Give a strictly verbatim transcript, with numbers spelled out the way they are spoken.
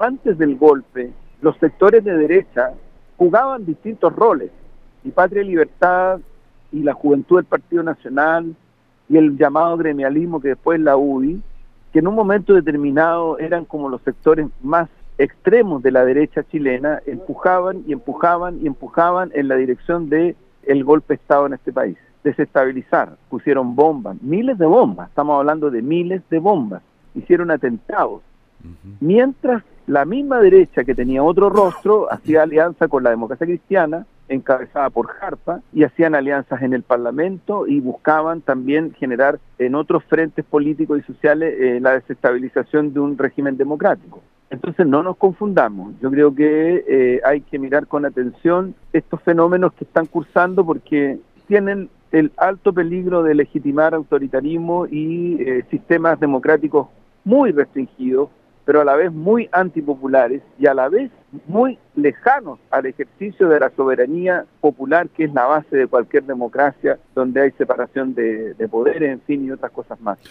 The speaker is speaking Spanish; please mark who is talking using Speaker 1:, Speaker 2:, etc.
Speaker 1: antes del golpe, los sectores de derecha jugaban distintos roles, y Patria y Libertad, y la juventud del Partido Nacional, y el llamado gremialismo que después la U D I, que en un momento determinado eran como los sectores más extremos de la derecha chilena, empujaban y empujaban y empujaban en la dirección de el golpe de Estado en este país, desestabilizar, pusieron bombas, miles de bombas, estamos hablando de miles de bombas, hicieron atentados, uh-huh. Mientras la misma derecha que tenía otro rostro hacía alianza con la democracia cristiana, encabezada por Jarpa, y hacían alianzas en el Parlamento y buscaban también generar en otros frentes políticos y sociales eh, la desestabilización de un régimen democrático. Entonces no nos confundamos, yo creo que eh, hay que mirar con atención estos fenómenos que están cursando porque tienen el alto peligro de legitimar autoritarismo y eh, sistemas democráticos muy restringidos, pero a la vez muy antipopulares y a la vez muy lejanos al ejercicio de la soberanía popular, que es la base de cualquier democracia, donde hay separación de, de poderes, en fin, y otras cosas más.